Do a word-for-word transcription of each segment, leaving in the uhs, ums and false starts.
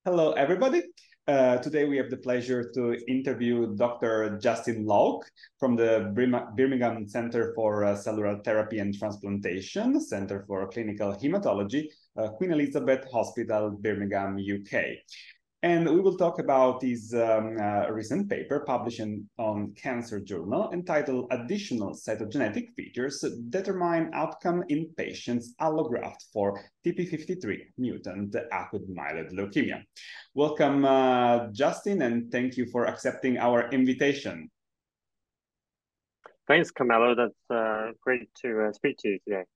Hello, everybody. Uh, today we have the pleasure to interview Doctor Justin Lauck from the Birmingham Center for uh, Cellular Therapy and Transplantation, Center for Clinical Hematology, uh, Queen Elizabeth Hospital, Birmingham, U K. And we will talk about his um, uh, recent paper published in, on Cancer Journal entitled Additional Cytogenetic Features Determine Outcome in Patients Allograft for T P fifty-three mutant acute myeloid leukemia. Welcome, uh, Justin, and thank you for accepting our invitation. Thanks, Camillo. That's uh, great to uh, speak to you today.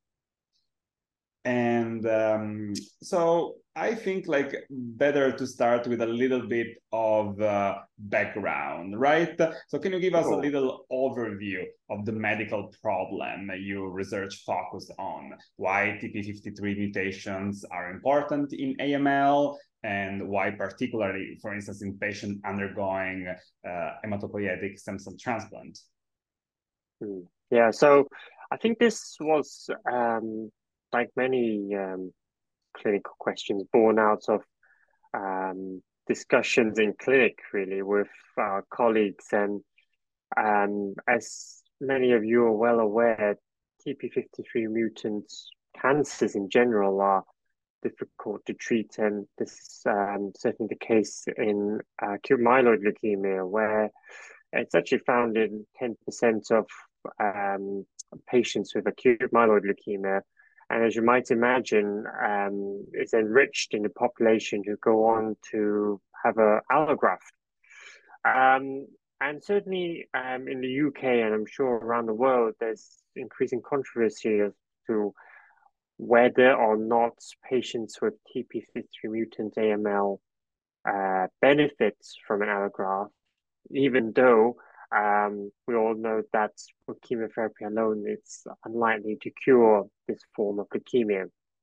And um, so I think like better to start with a little bit of uh, background, right? So can you give us a Sure. little overview of the medical problem your research focused on? Why T P fifty-three mutations are important in A M L, and why particularly, for instance, in patients undergoing uh, hematopoietic stem cell transplant? Hmm. Yeah, so I think this was um, like many um, clinical questions born out of um, discussions in clinic, really, with our colleagues. And um, as many of you are well aware, T P fifty-three mutant cancers in general are difficult to treat, and this is um, certainly the case in uh, acute myeloid leukemia, where it's actually found in ten percent of um, patients with acute myeloid leukemia. And as you might imagine, um, it's enriched in the population who go on to have a allograft. Um, and certainly um, in the U K, and I'm sure around the world, there's increasing controversy as to whether or not patients with T P fifty-three mutant A M L uh, benefits from an allograft, even though um, we all know that with chemotherapy alone, it's unlikely to cure this form of leukemia.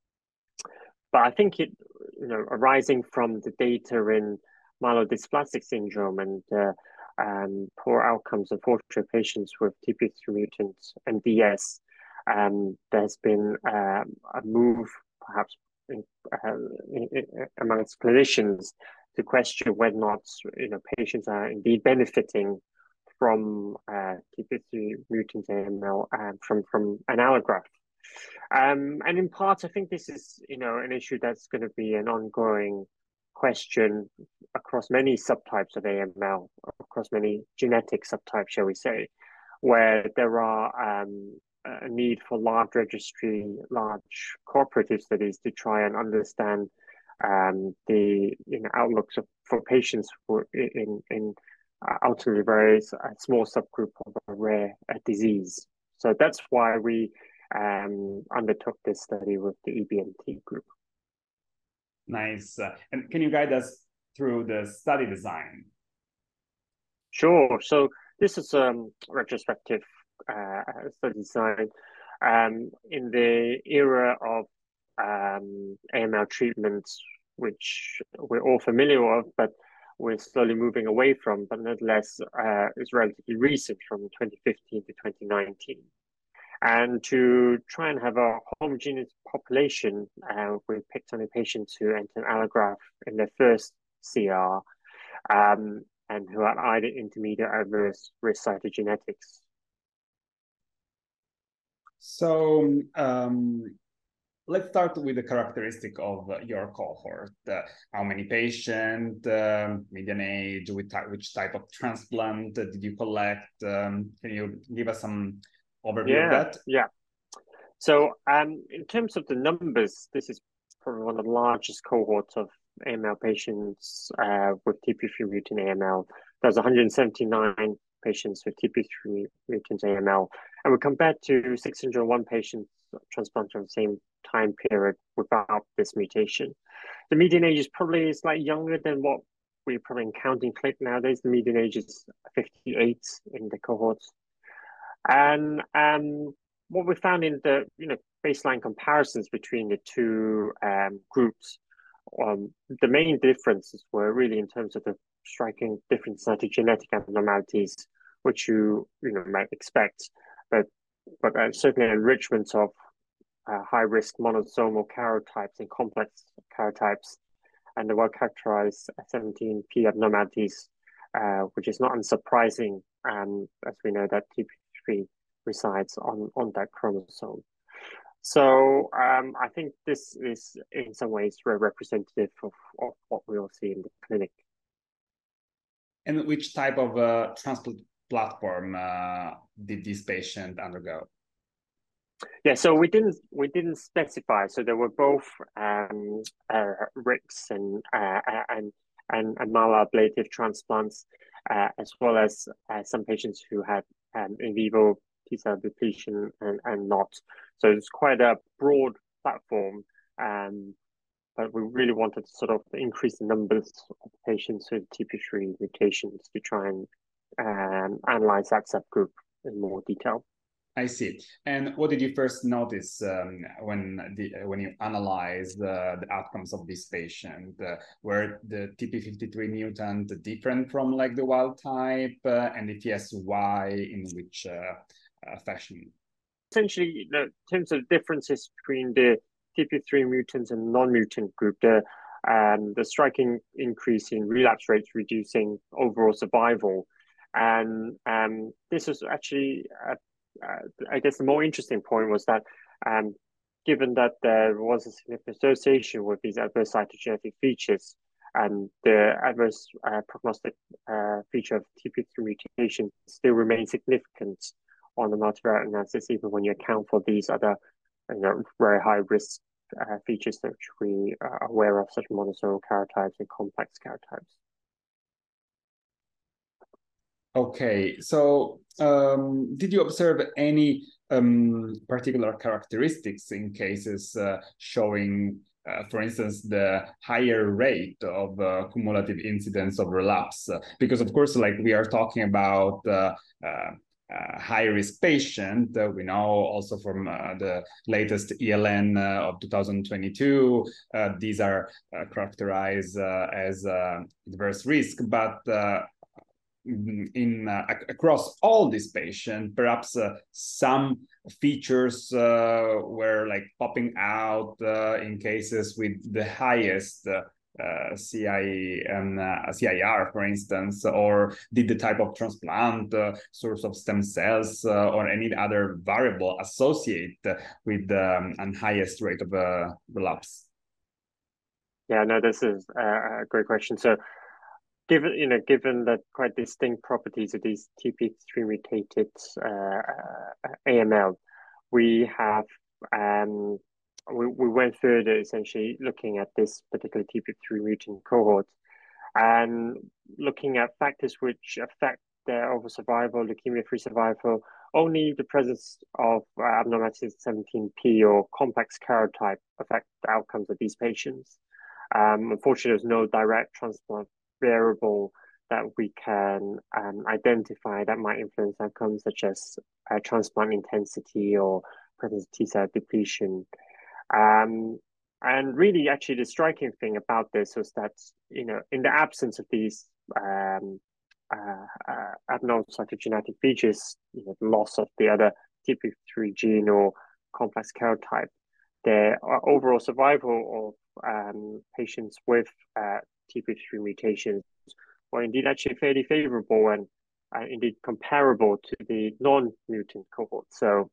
But I think it, you know, arising from the data in myelodysplastic syndrome and uh, um, poor outcomes of fortunate patients with T P fifty-three mutant M D S, um, there's been uh, a move, perhaps in, uh, in, in, amongst clinicians, to question whether or not you know patients are indeed benefiting from uh, T P fifty-three mutant A M L um, from from an allograft. Um, and in part, I think this is, you know, an issue that's going to be an ongoing question across many subtypes of A M L, across many genetic subtypes, shall we say, where there are um, a need for large registry, large cooperative studies to try and understand um, the you know outlooks of, for patients for, in in uh, ultimately very a small subgroup of a rare uh, disease. So that's why we um, undertook this study with the E B M T group. Nice. Uh, and can you guide us through the study design? Sure. So this is a um, retrospective uh, study design um, in the era of um, A M L treatments, which we're all familiar with, but we're slowly moving away from, but nonetheless uh, is relatively recent from twenty fifteen to twenty nineteen. And to try and have a homogeneous population, uh, we picked only patients who entered allograft in their first C R um, and who had either intermediate or adverse risk cytogenetics. So um, let's start with the characteristic of uh, your cohort. Uh, how many patients, um, median age, which type, which type of transplant did you collect? Um, can you give us some overview of Yeah, that? yeah. So um, in terms of the numbers, this is probably one of the largest cohorts of A M L patients uh, with T P three mutant A M L. There's one hundred seventy-nine patients with T P three mutant A M L, and we compared to six hundred one patients transplanted over the same time period without this mutation. The median age is probably slightly younger than what we're probably encountering clinic nowadays. The median age is fifty-eight in the cohorts. And um, what we found in the you know baseline comparisons between the two um, groups, um, the main differences were really in terms of the striking different cytogenetic abnormalities, which you you know might expect, but but uh, certainly enrichment of uh, high risk monosomal karyotypes and complex karyotypes, and the well-characterized seventeen p abnormalities, uh, which is not unsurprising, um, as we know that T P fifty-three resides on, on that chromosome. So um, I think this is in some ways very representative of, of what we will see in the clinic. And which type of uh, transplant platform uh, did this patient undergo? Yeah, so we didn't we didn't specify. So there were both um, uh, R I Cs and uh, and and, and maloablative transplants, uh, as well as uh, some patients who had um, in vivo T cell depletion and, and not. So it's quite a broad platform, um, but we really wanted to sort of increase the numbers of patients with T P three mutations to try and um, analyze that subgroup in more detail. I see. And what did you first notice um, when the when you analyzed uh, the outcomes of this patient? Uh, were the T P fifty-three mutant different from like the wild type? Uh, and if yes, why? In which uh, uh, fashion? Essentially, you know, in terms of differences between the T P three mutants and non-mutant group, the um, the striking increase in relapse rates, reducing overall survival, and um, this was actually uh, uh, I guess the more interesting point was that um, given that there was a significant association with these adverse cytogenetic features, and the adverse uh, prognostic uh, feature of T P three mutation still remains significant on the multivariate analysis, even when you account for these other, you know, very high risk uh, features that we are aware of, such as monosomal karyotypes and complex karyotypes. Okay, so um, did you observe any um, particular characteristics in cases uh, showing, uh, for instance, the higher rate of uh, cumulative incidence of relapse? Because of course, like we are talking about uh, uh, uh, high-risk patient, uh, we know also from uh, the latest E L N uh, of two thousand twenty-two, uh, these are uh, characterized uh, as uh, adverse risk, but uh, in uh, across all these patients, perhaps uh, some features uh, were like popping out uh, in cases with the highest uh, uh, C I and uh, C I R, for instance, or did the type of transplant, uh, source of stem cells, uh, or any other variable associate with the um, highest rate of uh, relapse? Yeah, no, this is a great question. So given you know given the quite distinct properties of these T P three mutated uh, A M L, we have um, we, we went further essentially looking at this particular T P three mutant cohort and looking at factors which affect their overall survival, leukemia-free survival. Only the presence of uh, abnormalities seventeen p or complex karyotype affect the outcomes of these patients. Um, unfortunately, there's no direct transplant variable that we can um, identify that might influence outcomes, such as uh, transplant intensity or presence of T cell depletion. Um, and really, actually, the striking thing about this was that, you know, in the absence of these um, uh, uh, abnormal cytogenetic features, you know, the loss of the other T P three gene or complex karyotype, the overall survival of um, patients with uh, T P three mutations were indeed actually fairly favorable and uh, indeed comparable to the non-mutant cohort. So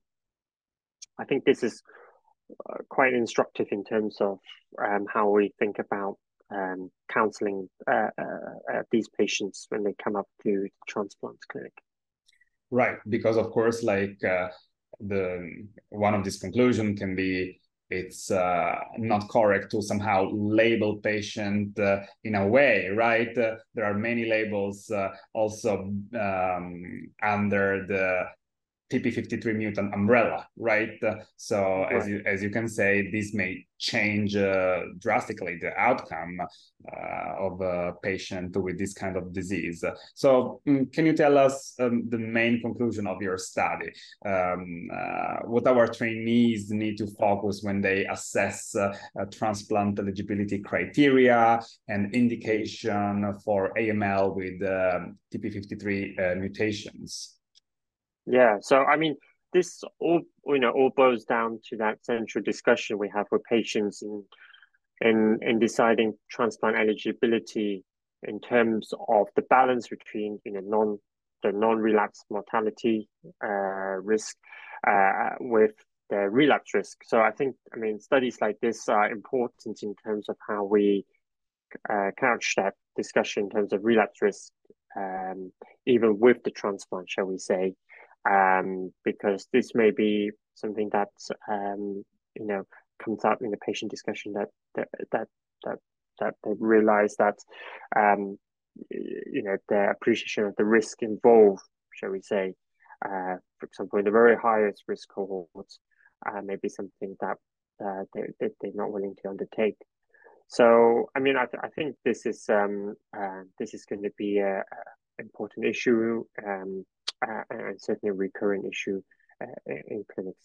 I think this is uh, quite instructive in terms of um, how we think about um, counseling uh, uh, uh, these patients when they come up to the transplant clinic. Right, because of course, like uh, the one of these conclusion can be it's uh, not correct to somehow label patient uh, in a way, right? Uh, there are many labels uh, also um, under the T P fifty-three mutant umbrella, right? Uh, so Right. as you as you can say, this may change uh, drastically the outcome uh, of a patient with this kind of disease. So um, can you tell us um, the main conclusion of your study? Um, uh, what our trainees need to focus when they assess uh, transplant eligibility criteria and indication for A M L with um, T P fifty-three uh, mutations? Yeah. So, I mean, this all, you know, all boils down to that central discussion we have with patients in in in deciding transplant eligibility in terms of the balance between you know non the non-relapse mortality uh, risk uh, with the relapse risk. So I think I mean studies like this are important in terms of how we uh, couch that discussion in terms of relapse risk, um, even with the transplant, shall we say, um, because this may be something that um, you know comes up in the patient discussion that that that that, that they realize that um, you know the appreciation of the risk involved, shall we say, uh, for example, in the very highest risk cohorts, uh, maybe something that uh, they, they they're not willing to undertake. So, I mean, I, th I think this is um, uh, this is going to be a, a important issue um, uh, and certainly a recurring issue uh, in clinics.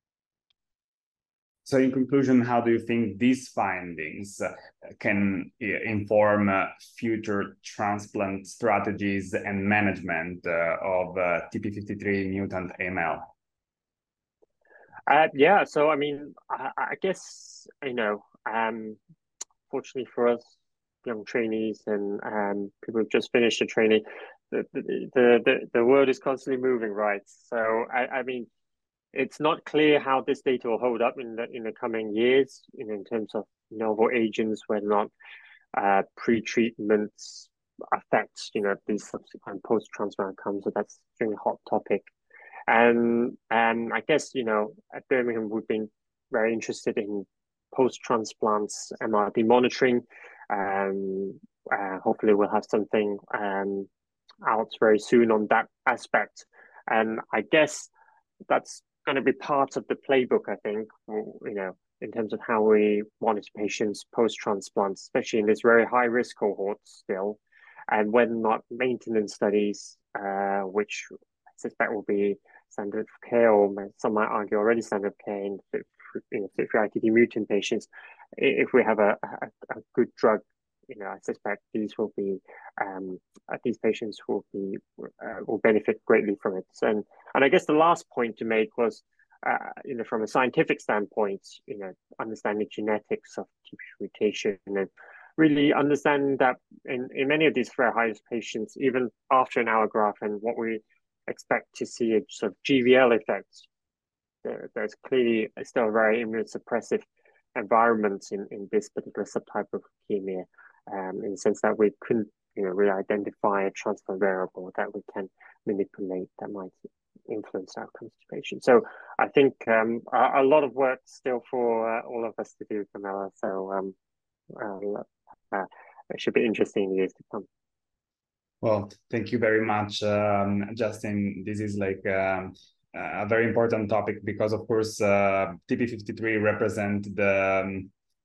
So, in conclusion, how do you think these findings uh, can uh, inform uh, future transplant strategies and management uh, of uh, T P fifty-three mutant A M L? Uh, yeah, so I mean, I, I guess you know, um, fortunately for us, young trainees and um, people who've just finished a training, the the, the the world is constantly moving, right? So I, I mean, it's not clear how this data will hold up in the in the coming years, you know, in terms of novel agents, whether or not uh, pre-treatments affect, you know, these subsequent post-transplant outcomes. So that's a really hot topic. And and I guess, you know, at Birmingham, we've been very interested in post-transplants M R D monitoring. Um, uh, hopefully, we'll have something um, out very soon on that aspect. And I guess that's going to be part of the playbook, I think, you know, in terms of how we monitor patients post-transplant, especially in this very high-risk cohort still, and whether or not maintenance studies, uh, which I suspect will be standard of care, or some might argue already standard of care in you know, F I T T mutant patients, if we have a, a, a good drug, you know, I suspect these will be um, these patients will be uh, will benefit greatly from it. And and I guess the last point to make was, uh, you know, from a scientific standpoint, you know, understanding genetics of T P mutation and really understanding that in, in many of these very high patients, even after an allograft and what we expect to see a sort of G V L effects, there, there's clearly still a very immunosuppressive environment in, in this particular subtype of leukemia, um, in the sense that we couldn't, you know, really identify a transplant variable that we can manipulate that might influence outcomes to patients. So I think um, a, a lot of work still for uh, all of us to do, Camilla. So um, uh, uh, it should be interesting in the years to come. Well, thank you very much, um, Justin. This is like um, a very important topic because, of course, uh, T P fifty-three represent the um,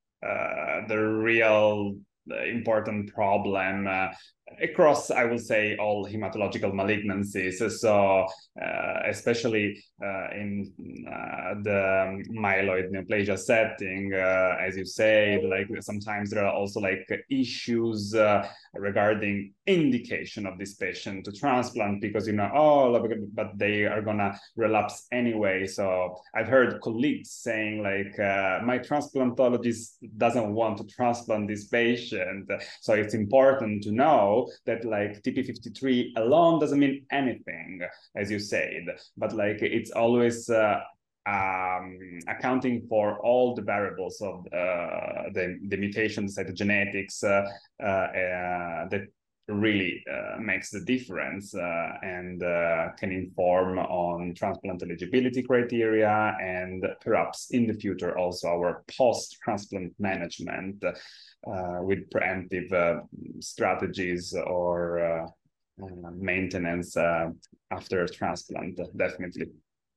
uh, the real important problem uh, across, I will say, all hematological malignancies. So, uh, especially uh, in uh, the myeloid neoplasia setting, uh, as you say, like sometimes there are also like issues uh, regarding indication of this patient to transplant because, you know, oh, but they are gonna relapse anyway. So I've heard colleagues saying like, uh, my transplantologist doesn't want to transplant this patient. So it's important to know that like T P fifty-three alone doesn't mean anything, as you said, but like it's always uh, um, accounting for all the variables of uh, the, the mutations, the genetics uh, uh, uh, that really uh, makes the difference uh, and uh, can inform on transplant eligibility criteria and perhaps in the future also our post-transplant management uh, with preemptive uh, strategies or uh, uh, maintenance uh, after transplant, definitely.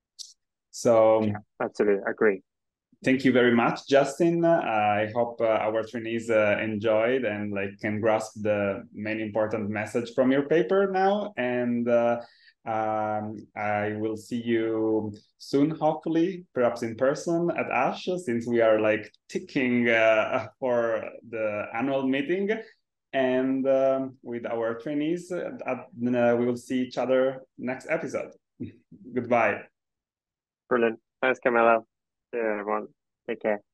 So, yeah, absolutely agree. Thank you very much, Justin. Uh, I hope uh, our trainees uh, enjoyed and like can grasp the main important message from your paper now. And uh, um, I will see you soon, hopefully, perhaps in person at ASH, since we are like ticking uh, for the annual meeting. And um, with our trainees, uh, uh, we will see each other next episode. Goodbye. Brilliant. Thanks, Camilla. Yeah, everyone. Take care.